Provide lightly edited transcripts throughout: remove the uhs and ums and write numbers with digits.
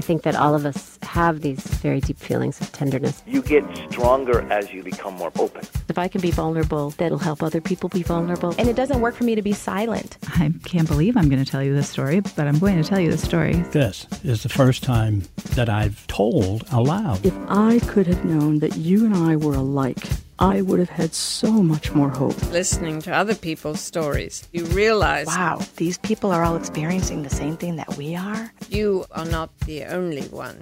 think that all of us have these very deep feelings of tenderness. You get stronger as you become more open. If I can be vulnerable, that'll help other people be vulnerable. And it doesn't work for me to be silent. I can't believe I'm going to tell you this story, but I'm going to tell you the story. This is the first time that I've told aloud. If I could have known that you and I were alike, I would have had so much more hope. Listening to other people's stories, you realize, wow, these people are all experiencing the same thing that we are. You are not the only one.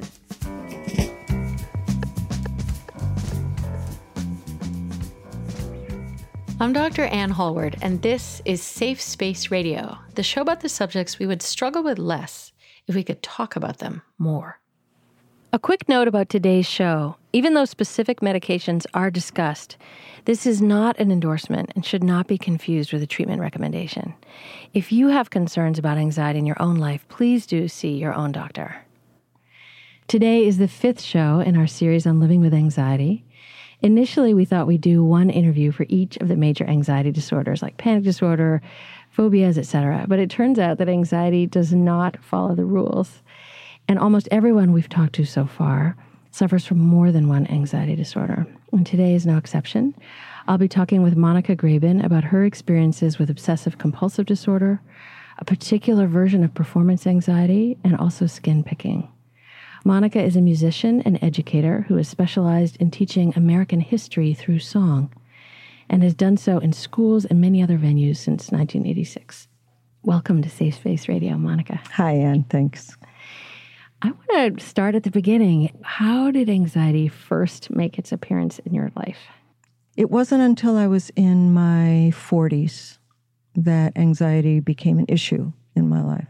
I'm Dr. Ann Hallward, and this is Safe Space Radio, the show about the subjects we would struggle with less if we could talk about them more. A quick note about today's show. Even though specific medications are discussed, this is not an endorsement and should not be confused with a treatment recommendation. If you have concerns about anxiety in your own life, please do see your own doctor. Today is the 5th show in our series on living with anxiety. Initially, we thought we'd do one interview for each of the major anxiety disorders like panic disorder, phobias, etc. But it turns out that anxiety does not follow the rules. And almost everyone we've talked to so far suffers from more than one anxiety disorder. And today is no exception. I'll be talking with Monica Graben about her experiences with obsessive-compulsive disorder, a particular version of performance anxiety, and also skin picking. Monica is a musician and educator who has specialized in teaching American history through song and has done so in schools and many other venues since 1986. Welcome to Safe Space Radio, Monica. Hi, Ann. Thanks. I want to start at the beginning. How did anxiety first make its appearance in your life? It wasn't until I was in my 40s that anxiety became an issue in my life.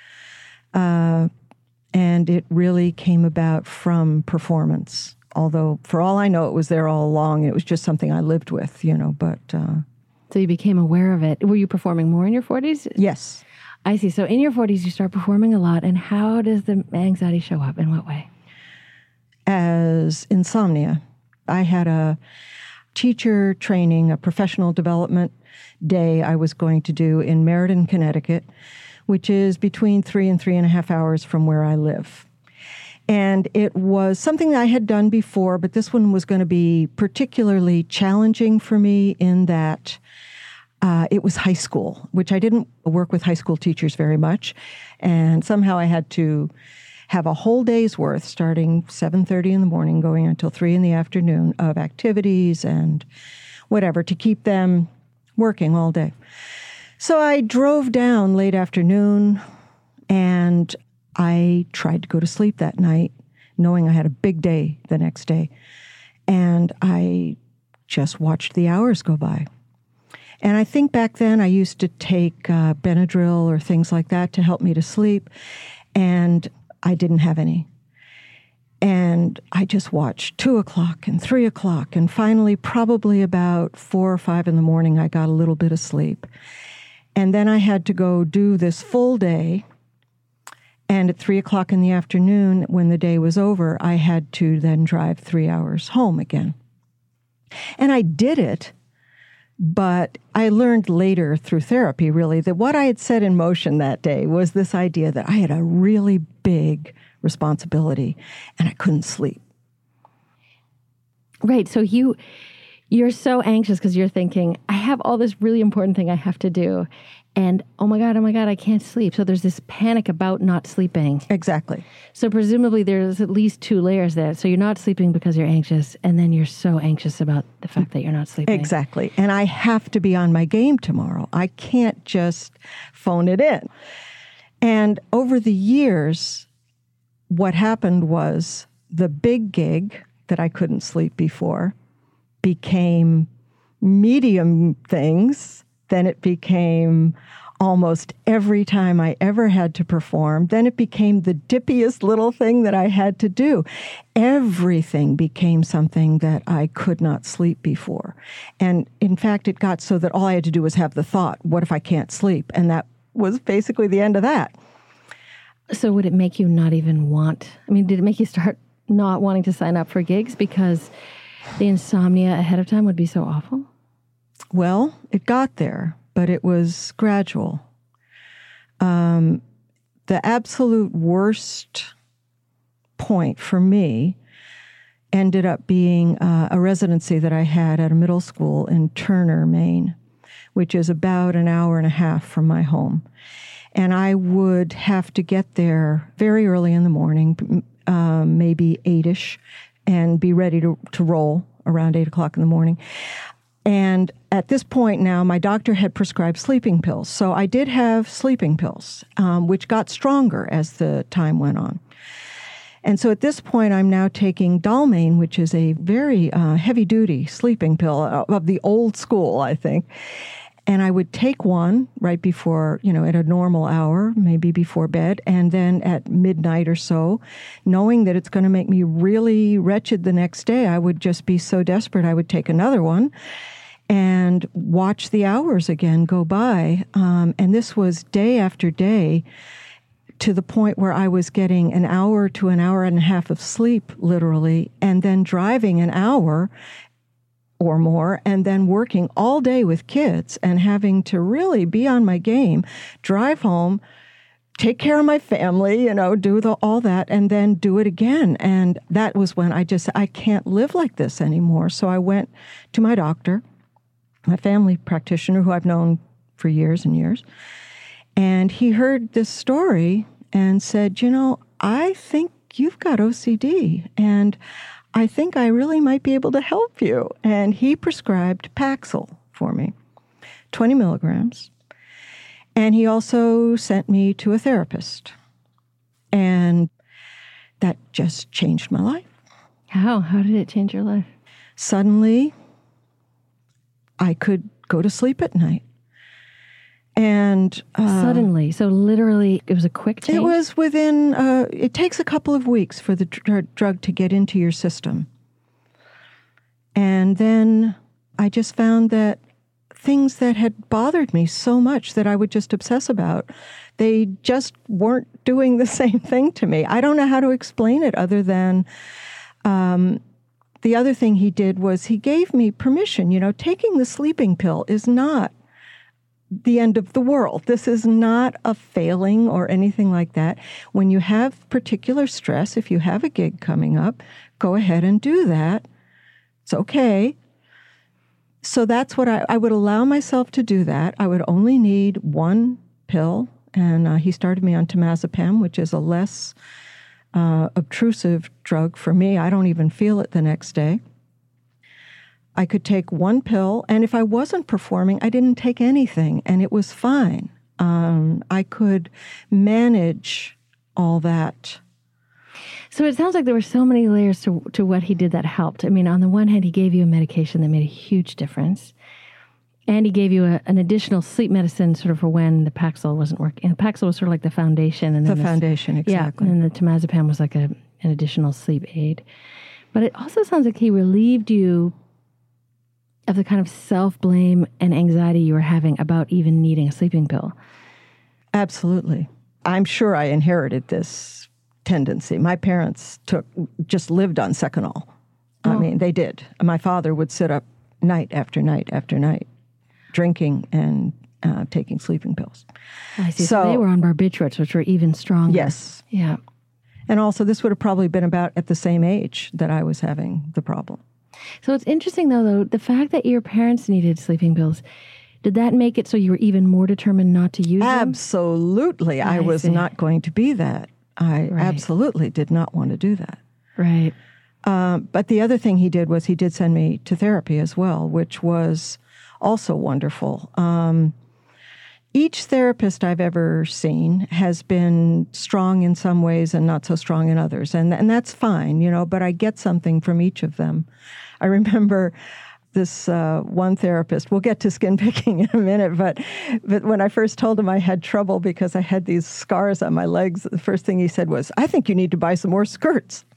And it really came about from performance. Although, for all I know, it was there all along. It was just something I lived with, but... So you became aware of it. Were you performing more in your 40s? Yes. I see. So in your 40s, you start performing a lot. And how does the anxiety show up? In what way? As insomnia. I had a teacher training, a professional development day I was going to do in Meriden, Connecticut, which is between 3 and 3.5 hours from where I live. And it was something that I had done before, but this one was going to be particularly challenging for me in that it was high school, which I didn't work with high school teachers very much. And somehow I had to have a whole day's worth, starting 7:30 in the morning, going until 3 in the afternoon, of activities and whatever to keep them working all day. So I drove down late afternoon, and I tried to go to sleep that night, knowing I had a big day the next day. And I just watched the hours go by. And I think back then I used to take Benadryl or things like that to help me to sleep, and I didn't have any. And I just watched 2 o'clock and 3 o'clock, and finally, probably about 4 or 5 in the morning, I got a little bit of sleep. And then I had to go do this full day, and at 3 o'clock in the afternoon, when the day was over, I had to then drive 3 hours home again. And I did it. But I learned later through therapy, really, that what I had set in motion that day was this idea that I had a really big responsibility and I couldn't sleep. Right. So you're so anxious because you're thinking, I have all this really important thing I have to do. And oh my God, I can't sleep. So there's this panic about not sleeping. Exactly. So presumably there's at least 2 layers there. So you're not sleeping because you're anxious, and then you're so anxious about the fact that you're not sleeping. Exactly. And I have to be on my game tomorrow. I can't just phone it in. And over the years, what happened was the big gig that I couldn't sleep before became medium things. Then it became almost every time I ever had to perform. Then it became the dippiest little thing that I had to do. Everything became something that I could not sleep before. And in fact, it got so that all I had to do was have the thought, what if I can't sleep? And that was basically the end of that. So would it make you not even did it make you start not wanting to sign up for gigs because the insomnia ahead of time would be so awful? Well, it got there, but it was gradual. The absolute worst point for me ended up being a residency that I had at a middle school in Turner, Maine, which is about an hour and a half from my home. And I would have to get there very early in the morning, maybe 8-ish, and be ready to roll around 8 o'clock in the morning. And at this point now, my doctor had prescribed sleeping pills. So I did have sleeping pills, which got stronger as the time went on. And so at this point, I'm now taking Dalmane, which is a very heavy-duty sleeping pill of the old school, I think. And I would take one right before, at a normal hour, maybe before bed, and then at midnight or so, knowing that it's going to make me really wretched the next day, I would just be so desperate, I would take another one and watch the hours again go by. And this was day after day, to the point where I was getting an hour to an hour and a half of sleep, literally, and then driving an hour or more, and then working all day with kids and having to really be on my game, drive home, take care of my family, do all that, and then do it again. And that was when I can't live like this anymore. So I went to my doctor, my family practitioner, who I've known for years and years. And he heard this story and said, I think you've got OCD, and I think I really might be able to help you. And he prescribed Paxil for me, 20 milligrams. And he also sent me to a therapist. And that just changed my life. How? How did it change your life? Suddenly, I could go to sleep at night. And suddenly, so literally, it was a quick change? It was within, it takes a couple of weeks for the drug to get into your system. And then I just found that things that had bothered me so much that I would just obsess about, they just weren't doing the same thing to me. I don't know how to explain it other than the other thing he did was he gave me permission. Taking the sleeping pill is not the end of the world. This is not a failing or anything like that. When you have particular stress, if you have a gig coming up, go ahead and do that. It's okay. So that's what I would allow myself to do that. I would only need one pill, and he started me on temazepam, which is a less obtrusive drug for me. I don't even feel it the next day. I could take one pill, and if I wasn't performing, I didn't take anything, and it was fine. I could manage all that. So it sounds like there were so many layers to what he did that helped. I mean, on the one hand, he gave you a medication that made a huge difference, and he gave you an additional sleep medicine sort of for when the Paxil wasn't working. And Paxil was sort of like the foundation. And then foundation, exactly. Yeah, and then the temazepam was like an additional sleep aid. But it also sounds like he relieved you of the kind of self-blame and anxiety you were having about even needing a sleeping pill. Absolutely. I'm sure I inherited this tendency. My parents just lived on Seconal. Oh. I mean, they did. My father would sit up night after night after night, drinking and taking sleeping pills. I see. So they were on barbiturates, which were even stronger. Yes. Yeah. And also, this would have probably been about at the same age that I was having the problem. So it's interesting, though, the fact that your parents needed sleeping pills, did that make it so you were even more determined not to use them? Absolutely. I was not going to be that. I absolutely did not want to do that. Right. But the other thing he did was he did send me to therapy as well, which was also wonderful. Each therapist I've ever seen has been strong in some ways and not so strong in others. And that's fine, but I get something from each of them. I remember this one therapist, we'll get to skin picking in a minute, but when I first told him I had trouble because I had these scars on my legs, the first thing he said was, I think you need to buy some more skirts.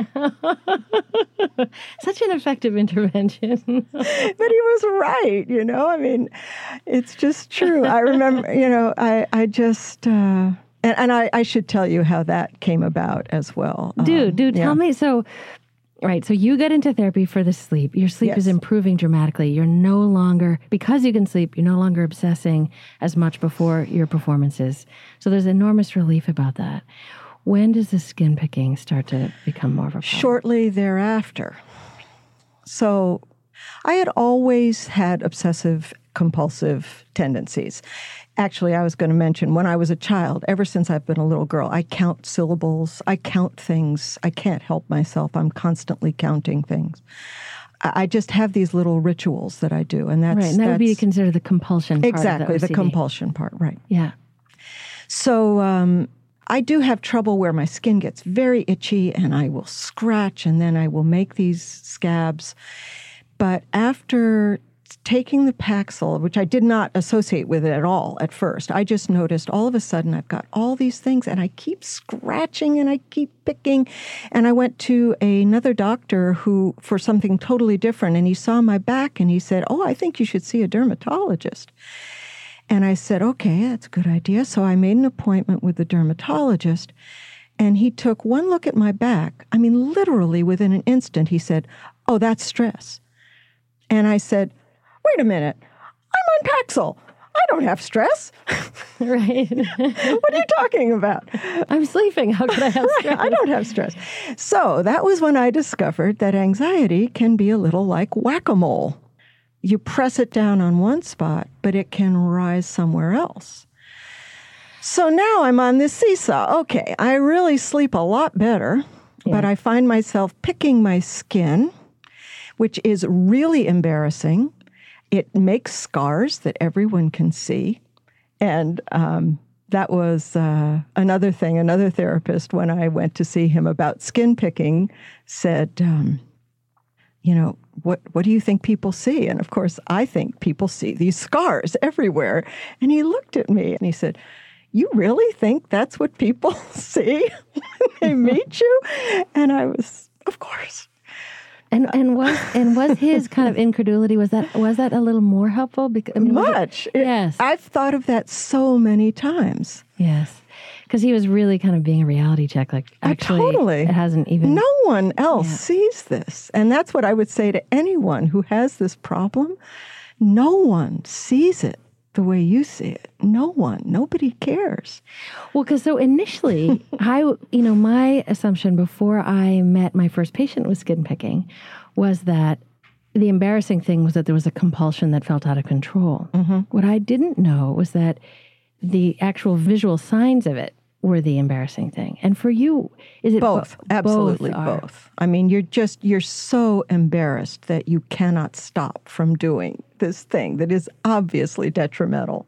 Such an effective intervention. But he was right, I mean, it's just true. I remember, I just, and I should tell you how that came about as well. Tell me. So you get into therapy for the sleep. Your sleep is improving dramatically. You're no longer, because you can sleep, you're no longer obsessing as much before your performances. So there's enormous relief about that. When does the skin picking start to become more of a problem? Shortly thereafter. So I had always had obsessive compulsive tendencies. Actually, I was going to mention, when I was a child, ever since I've been a little girl, I count syllables, I count things. I can't help myself. I'm constantly counting things. I just have these little rituals that I do, and that's... Right, and that would be considered the compulsion part exactly, of the the compulsion part, right. Yeah. So I do have trouble where my skin gets very itchy, and I will scratch, and then I will make these scabs. But after taking the Paxil, which I did not associate with it at all at first, I just noticed all of a sudden I've got all these things and I keep scratching and I keep picking. And I went to another doctor who, for something totally different, and he saw my back and he said, "Oh, I think you should see a dermatologist." And I said, "Okay, that's a good idea." So I made an appointment with the dermatologist, and he took one look at my back. I mean, literally within an instant, he said, "Oh, that's stress." And I said, "Wait a minute, I'm on Paxil. I don't have stress." Right. What are you talking about? I'm sleeping. How could I have stress? I don't have stress. So that was when I discovered that anxiety can be a little like whack-a-mole. You press it down on one spot, but it can rise somewhere else. So now I'm on this seesaw. Okay, I really sleep a lot better, but I find myself picking my skin, which is really embarrassing. It makes scars that everyone can see. And that was another thing. Another therapist, when I went to see him about skin picking, said, what do you think people see? And of course, I think people see these scars everywhere. And he looked at me and he said, "You really think that's what people see when they meet you?" And I was, of course. And was his kind of incredulity, was that a little more helpful? Because much. Yes. I've thought of that so many times. Yes. Because he was really kind of being a reality check. Like, actually, totally. It hasn't even... No one else sees this. And that's what I would say to anyone who has this problem. No one sees it the way you see it. No one. Nobody cares. Well, because so initially, my assumption before I met my first patient with skin picking was that the embarrassing thing was that there was a compulsion that felt out of control. Mm-hmm. What I didn't know was that the actual visual signs of it were the embarrassing thing. And for you, is it both? Absolutely both. I mean, you're so embarrassed that you cannot stop from doing this thing that is obviously detrimental.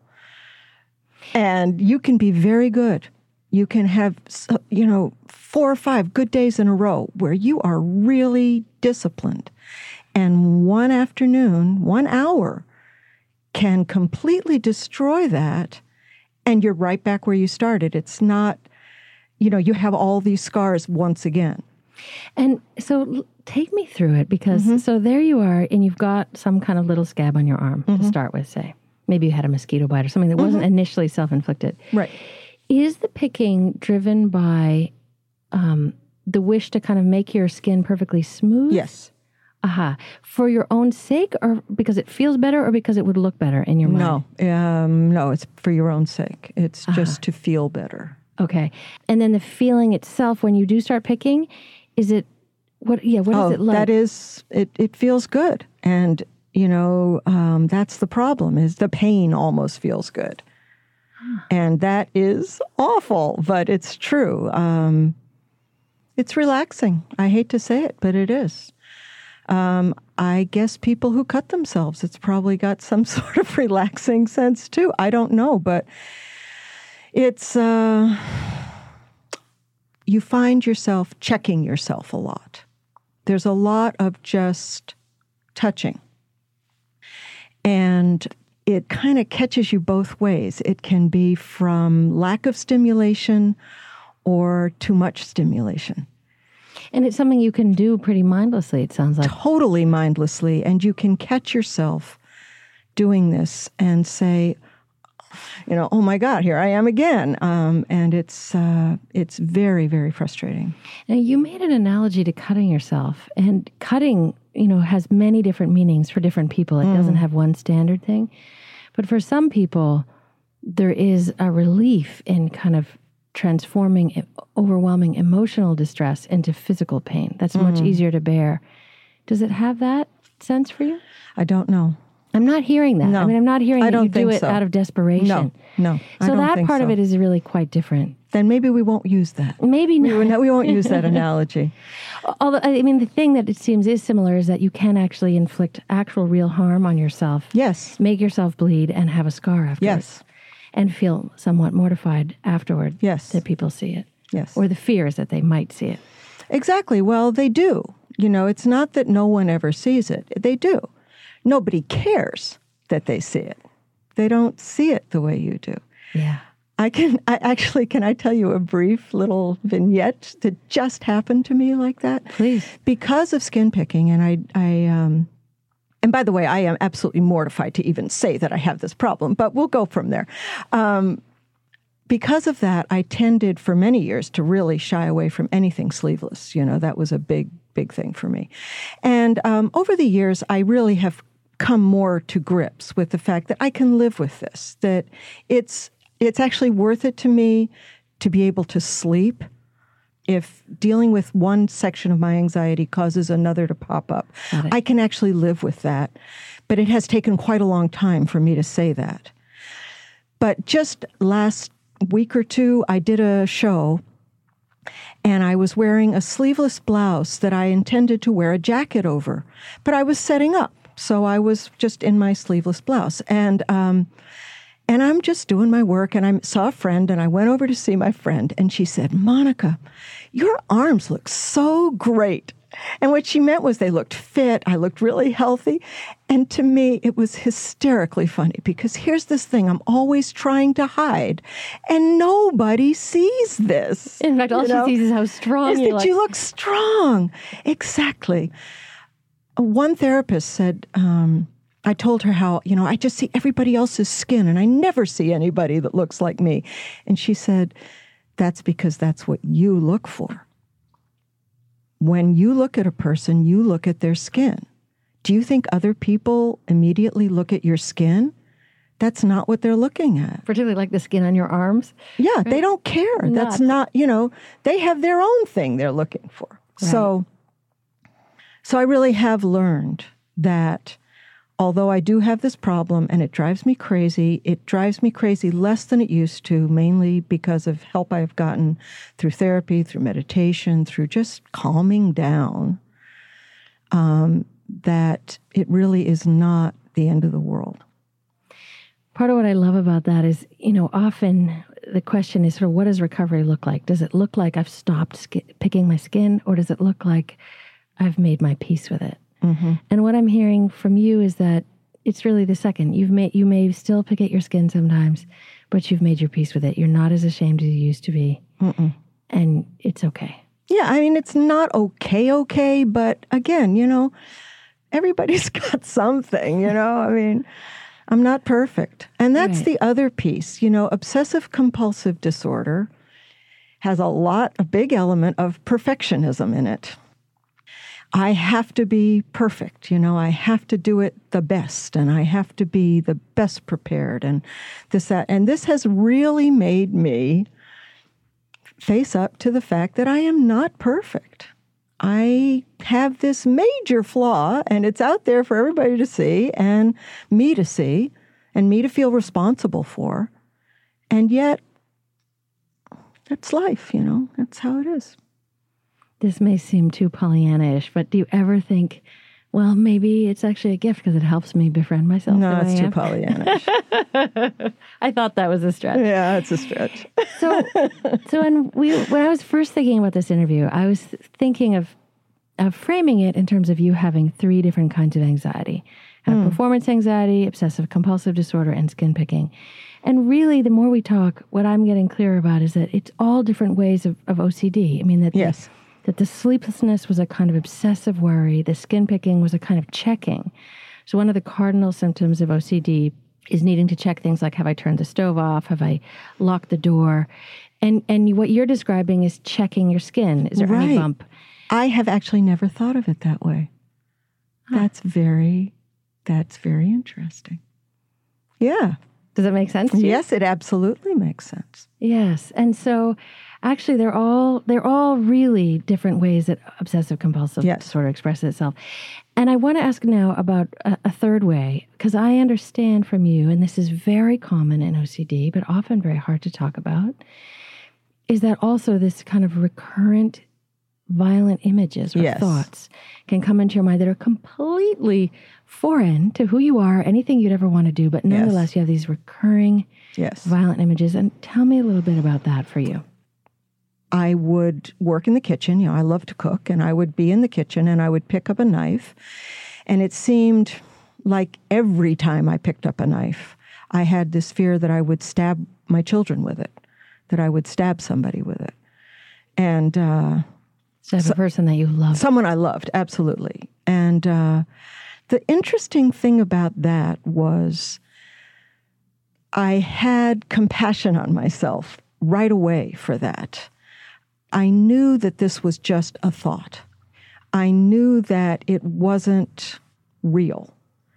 And you can be very good. You can have, 4 or 5 good days in a row where you are really disciplined. And one afternoon, 1 hour can completely destroy that. And you're right back where you started. It's not, you have all these scars once again. And so take me through it, because so there you are, and you've got some kind of little scab on your arm to start with, say. Maybe you had a mosquito bite or something that wasn't initially self-inflicted. Right. Is the picking driven by the wish to kind of make your skin perfectly smooth? Yes. Aha. For your own sake, or because it feels better, or because it would look better in your mind? No, it's for your own sake. It's just to feel better. Okay. And then the feeling itself, when you do start picking, is it, what is it like? That is, it feels good. And, that's the problem, is the pain almost feels good. And that is awful, but it's true. It's relaxing. I hate to say it, but it is. I guess people who cut themselves, it's probably got some sort of relaxing sense too. I don't know, but it's, you find yourself checking yourself a lot. There's a lot of just touching. And it kind of catches you both ways. It can be from lack of stimulation or too much stimulation. And it's something you can do pretty mindlessly, it sounds like. Totally mindlessly. And you can catch yourself doing this and say, oh my God, here I am again. And it's very, very frustrating. Now, you made an analogy to cutting yourself. And cutting, has many different meanings for different people. It doesn't have one standard thing. But for some people, there is a relief in kind of transforming overwhelming emotional distress into physical pain. That's much easier to bear. Does it have that sense for you? I don't know. I'm not hearing that. No, I mean, I'm not hearing that you do it out of desperation. No. So that part of it is really quite different. Then maybe we won't use that. Maybe not. We won't use that analogy. Although, I mean, the thing that it seems is similar is that you can actually inflict actual real harm on yourself. Yes. Make yourself bleed and have a scar afterwards. Yes. And feel somewhat mortified afterward. Yes. That people see it. Yes. Or the fears that they might see it. Exactly. Well, they do. You know, it's not that no one ever sees it. They do. Nobody cares that they see it. They don't see it the way you do. Yeah. Can I tell you a brief little vignette that just happened to me like that? Please. Because of skin picking, and and by the way, I am absolutely mortified to even say that I have this problem, but we'll go from there. Because of that, I tended for many years to really shy away from anything sleeveless. You know, that was a big, big thing for me. And over the years, I really have come more to grips with the fact that I can live with this, that it's actually worth it to me to be able to sleep if dealing with one section of my anxiety causes another to pop up. I can actually live with that. But it has taken quite a long time for me to say that. But just last week or two, I did a show, and I was wearing a sleeveless blouse that I intended to wear a jacket over. But I was setting up, so I was just in my sleeveless blouse. And I'm just doing my work, and I saw a friend, and I went over to see my friend, and she said, "Monica, your arms look so great." And what she meant was they looked fit, I looked really healthy. And to me, it was hysterically funny, because here's this thing I'm always trying to hide, and nobody sees this. In fact, all she sees is how strong you look. You look strong. Exactly. One therapist said, I told her how, I just see everybody else's skin and I never see anybody that looks like me. And she said, that's because that's what you look for. When you look at a person, you look at their skin. Do you think other people immediately look at your skin? That's not what they're looking at. Particularly like the skin on your arms? Yeah, right? They don't care. That's not, they have their own thing they're looking for. Right. So I really have learned that although I do have this problem and it drives me crazy less than it used to, mainly because of help I've gotten through therapy, through meditation, through just calming down, that it really is not the end of the world. Part of what I love about that is, often the question is sort of, what does recovery look like? Does it look like I've stopped picking my skin, or does it look like I've made my peace with it? Mm-hmm. And what I'm hearing from you is that it's really the second. You may still pick at your skin sometimes, but you've made your peace with it. You're not as ashamed as you used to be. Mm-mm. And it's okay. Yeah, I mean, it's not okay, but again, everybody's got something, I mean, I'm not perfect. And that's the other piece, obsessive compulsive disorder has a big element of perfectionism in it. I have to be perfect, I have to do it the best, and I have to be the best prepared, and that. And this has really made me face up to the fact that I am not perfect. I have this major flaw, and it's out there for everybody to see, and me to see, and me to feel responsible for. And yet, that's life, that's how it is. This may seem too Pollyanna-ish, but do you ever think, well, maybe it's actually a gift because it helps me befriend myself? No, it's too Pollyanna-ish. I thought that was a stretch. Yeah, it's a stretch. So when I was first thinking about this interview, I was thinking of framing it in terms of you having 3 different kinds of anxiety. Performance anxiety, obsessive compulsive disorder, and skin picking. And really, the more we talk, what I'm getting clearer about is that it's all different ways of OCD. I mean, that the sleeplessness was a kind of obsessive worry. The skin picking was a kind of checking. So one of the cardinal symptoms of OCD is needing to check things like, have I turned the stove off? Have I locked the door? And what you're describing is checking your skin. Is there any bump? I have actually never thought of it that way. That's very interesting. Yeah. Does it make sense to you? Yes, it absolutely makes sense. Yes. And so actually they're all really different ways that obsessive compulsive disorder expresses itself. And I want to ask now about a third way, because I understand from you, and this is very common in OCD, but often very hard to talk about, is that also this kind of recurrent violent images or thoughts can come into your mind that are completely foreign to who you are, anything you'd ever want to do, but nonetheless you have these recurring violent images. And tell me a little bit about that for you. I would work in the kitchen. I love to cook, and I would be in the kitchen and I would pick up a knife. And it seemed like every time I picked up a knife, I had this fear that I would stab my children with it, that I would stab somebody with it. And stab a person that you loved. Someone I loved, absolutely. And the interesting thing about that was I had compassion on myself right away for that. I knew that this was just a thought. I knew that it wasn't real.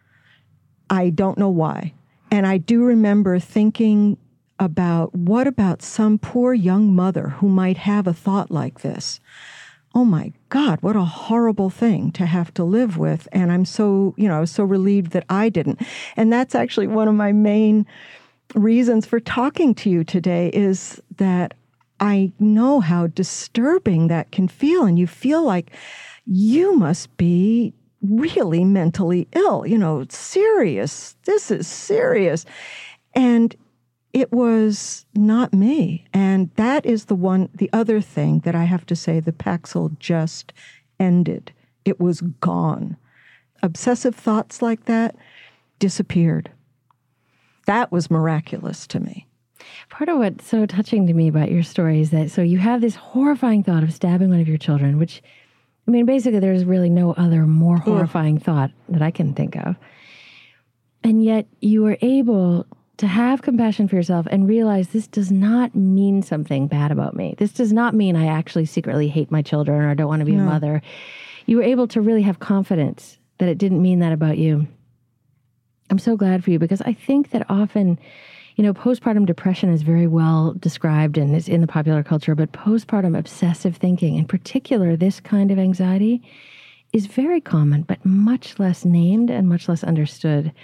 I don't know why. And I do remember thinking about, what about some poor young mother who might have a thought like this? Oh my God, what a horrible thing to have to live with. And I'm so, I was so relieved that I didn't. And that's actually one of my main reasons for talking to you today, is that I know how disturbing that can feel. And you feel like you must be really mentally ill, serious. This is serious. And it was not me. And that is the other thing that I have to say, the Paxil just ended. It was gone. Obsessive thoughts like that disappeared. That was miraculous to me. Part of what's so touching to me about your story is that, so you have this horrifying thought of stabbing one of your children, which, basically there's really no other more horrifying thought that I can think of. And yet you were able to have compassion for yourself and realize this does not mean something bad about me. This does not mean I actually secretly hate my children or don't want to be a mother. You were able to really have confidence that it didn't mean that about you. I'm so glad for you, because I think that often, postpartum depression is very well described and is in the popular culture, but postpartum obsessive thinking, in particular, this kind of anxiety, is very common, but much less named and much less understood.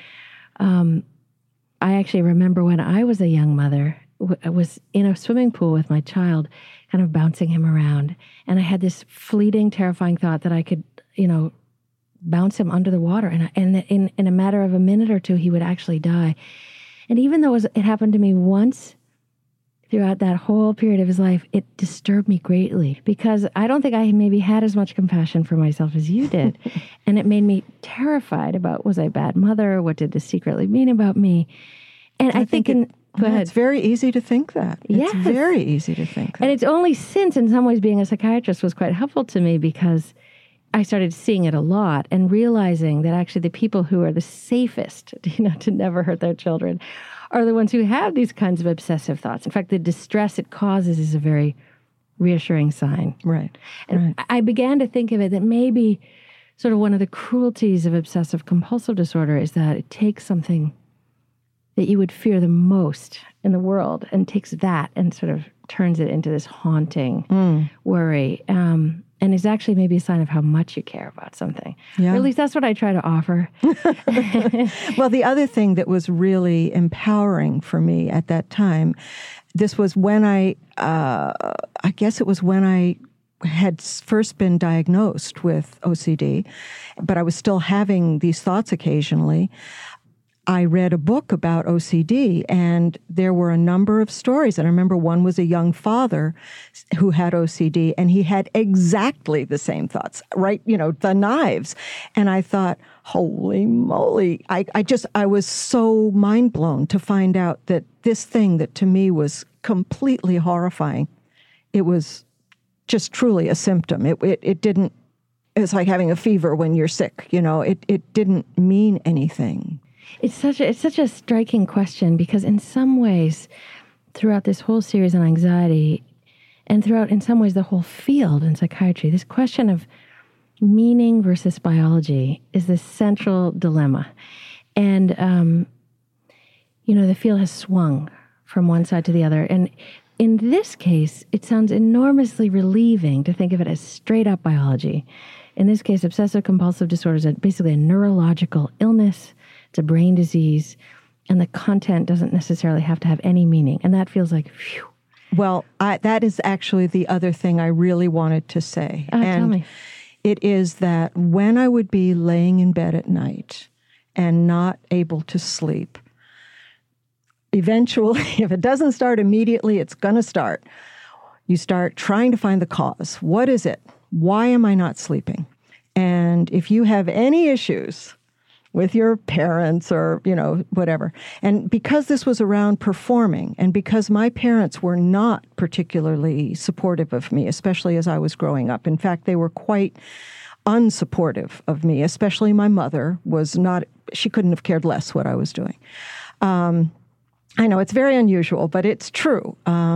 I actually remember when I was a young mother, I was in a swimming pool with my child, kind of bouncing him around. And I had this fleeting, terrifying thought that I could, bounce him under the water. And in a matter of a minute or two, he would actually die. And even though it happened to me once throughout that whole period of his life, it disturbed me greatly, because I don't think I maybe had as much compassion for myself as you did. And it made me terrified about, was I a bad mother? What did this secretly mean about me? And I think go ahead. It's very easy to think that. Yes. It's very easy to think that. And it's only since, in some ways, being a psychiatrist was quite helpful to me, because I started seeing it a lot and realizing that actually the people who are the safest, to never hurt their children, are the ones who have these kinds of obsessive thoughts. In fact, the distress it causes is a very reassuring sign. Right. And I began to think of it that maybe sort of one of the cruelties of obsessive compulsive disorder is that it takes something that you would fear the most in the world and takes that and sort of turns it into this haunting worry. And is actually maybe a sign of how much you care about something. Yeah. Or at least that's what I try to offer. Well, the other thing that was really empowering for me at that time, this was when I guess it was when I had first been diagnosed with OCD, but I was still having these thoughts occasionally. I read a book about OCD, and there were a number of stories. And I remember one was a young father who had OCD, and he had exactly the same thoughts, right? The knives. And I thought, holy moly. I was so mind blown to find out that this thing that to me was completely horrifying, it was just truly a symptom. It didn't, it's like having a fever when you're sick, it didn't mean anything. It's such a striking question, because in some ways, throughout this whole series on anxiety, and throughout, in some ways, the whole field in psychiatry, this question of meaning versus biology is this central dilemma. And, the field has swung from one side to the other. And in this case, it sounds enormously relieving to think of it as straight up biology. In this case, obsessive compulsive disorder is basically a neurological illness. It's a brain disease. And the content doesn't necessarily have to have any meaning. And that feels like, phew. Well, that is actually the other thing I really wanted to say. Tell me. It is that when I would be laying in bed at night and not able to sleep, eventually, if it doesn't start immediately, it's going to start. You start trying to find the cause. What is it? Why am I not sleeping? And if you have any issues with your parents or, whatever, and because this was around performing, and because my parents were not particularly supportive of me, especially as I was growing up. In fact, they were quite unsupportive of me, especially my mother she couldn't have cared less what I was doing. I know it's very unusual, but it's true.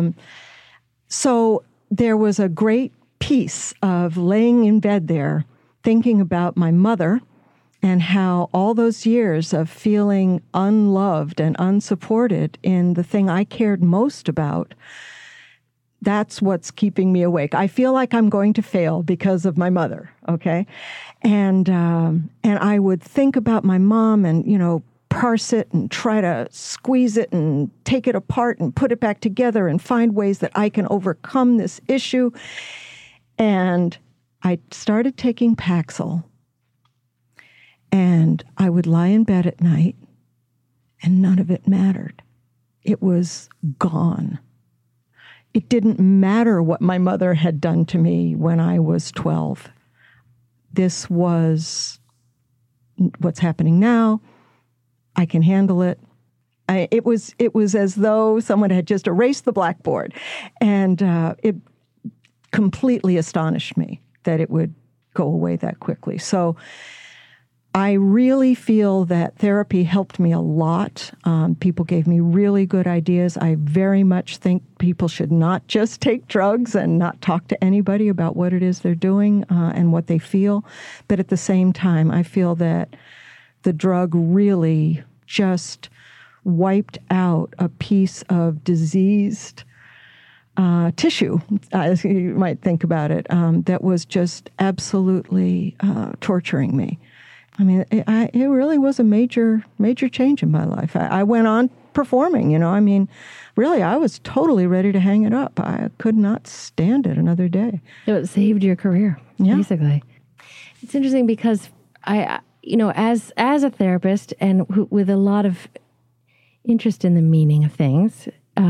So there was a great piece of laying in bed there, thinking about my mother and how all those years of feeling unloved and unsupported in the thing I cared most about, that's what's keeping me awake. I feel like I'm going to fail because of my mother, okay? And I would think about my mom and, parse it and try to squeeze it and take it apart and put it back together and find ways that I can overcome this issue. And I started taking Paxil, and I would lie in bed at night, and none of it mattered. It was gone. It didn't matter what my mother had done to me when I was 12. This was what's happening now. I can handle it. It was as though someone had just erased the blackboard. And it completely astonished me that it would go away that quickly. So I really feel that therapy helped me a lot. People gave me really good ideas. I very much think people should not just take drugs and not talk to anybody about what it is they're doing and what they feel. But at the same time, I feel that the drug really just wiped out a piece of diseased tissue, as you might think about it, that was just absolutely torturing me. I mean, it really was a major change in my life. I went on performing, really, I was totally ready to hang it up. I could not stand it another day. It saved your career, basically. It's interesting because as a therapist and with a lot of interest in the meaning of things,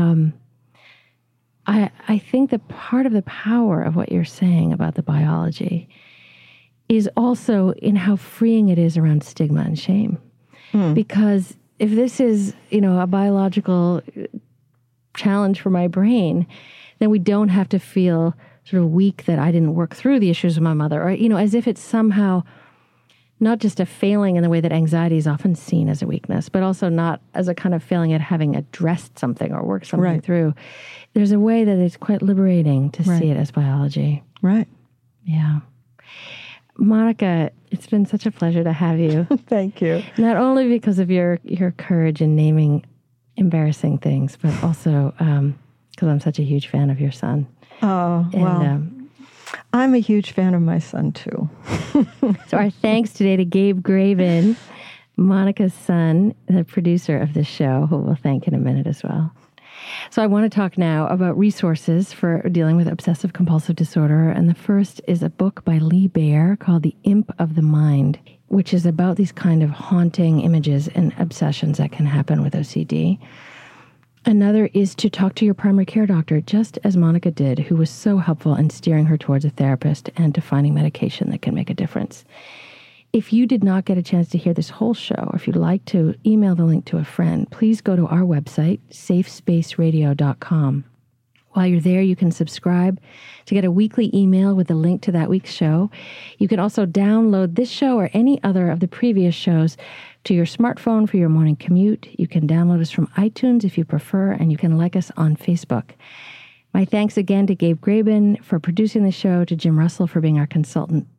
I think that part of the power of what you're saying about the biology is also in how freeing it is around stigma and shame. Because if this is, a biological challenge for my brain, then we don't have to feel sort of weak that I didn't work through the issues with my mother, or, as if it's somehow not just a failing in the way that anxiety is often seen as a weakness, but also not as a kind of failing at having addressed something or worked something through. There's a way that it's quite liberating to see it as biology. Right. Yeah. Monica, it's been such a pleasure to have you. Thank you. Not only because of your courage in naming embarrassing things, but also because I'm such a huge fan of your son. Oh, well, I'm a huge fan of my son, too. So our thanks today to Gabe Graben, Monica's son, the producer of this show, who we'll thank in a minute as well. So I want to talk now about resources for dealing with obsessive compulsive disorder. And the first is a book by Lee Baer called The Imp of the Mind, which is about these kind of haunting images and obsessions that can happen with OCD. Another is to talk to your primary care doctor, just as Monica did, who was so helpful in steering her towards a therapist and to finding medication that can make a difference. If you did not get a chance to hear this whole show, or if you'd like to email the link to a friend, please go to our website, safespaceradio.com. While you're there, you can subscribe to get a weekly email with a link to that week's show. You can also download this show or any other of the previous shows to your smartphone for your morning commute. You can download us from iTunes if you prefer, and you can like us on Facebook. My thanks again to Gabe Graben for producing the show, to Jim Russell for being our consultant